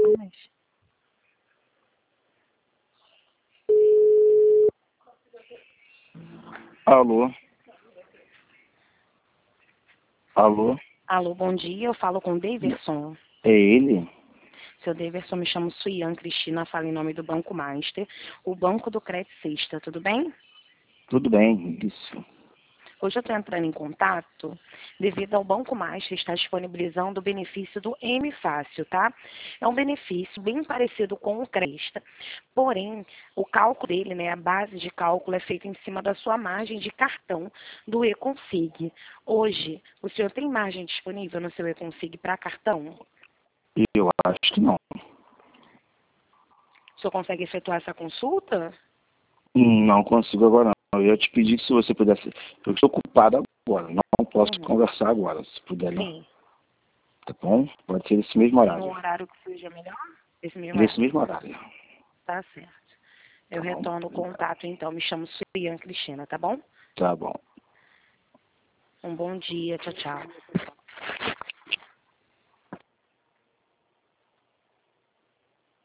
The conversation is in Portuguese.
Mas... Alô? Alô? Alô, bom dia. Eu falo com o Daverson. É ele? Seu Daverson, me chamo Suian Cristina, falo em nome do Banco Master, o Banco do Crédito Sexta, tudo bem? Tudo bem, isso. Hoje eu estou entrando em contato devido ao Banco Master estar disponibilizando o benefício do M Fácil, tá? É um benefício bem parecido com o Cresta, porém, o cálculo dele, né, a base de cálculo é feita em cima da sua margem de cartão do eConsig. Hoje, o senhor tem margem disponível no seu eConsig para cartão? Eu acho que não. O senhor consegue efetuar essa consulta? Não consigo agora não. Eu ia te pedir que se você pudesse... Eu estou ocupado agora, não posso conversar agora. Se puder, Sim. tá bom? Pode ser esse mesmo Tem um horário. horário que seja melhor? Esse mesmo Nesse horário. mesmo horário. Tá certo. Eu Tá bom? retorno o contato, então. Me chamo Suian Cristina, tá bom? Tá bom. Um bom dia. Tchau, tchau.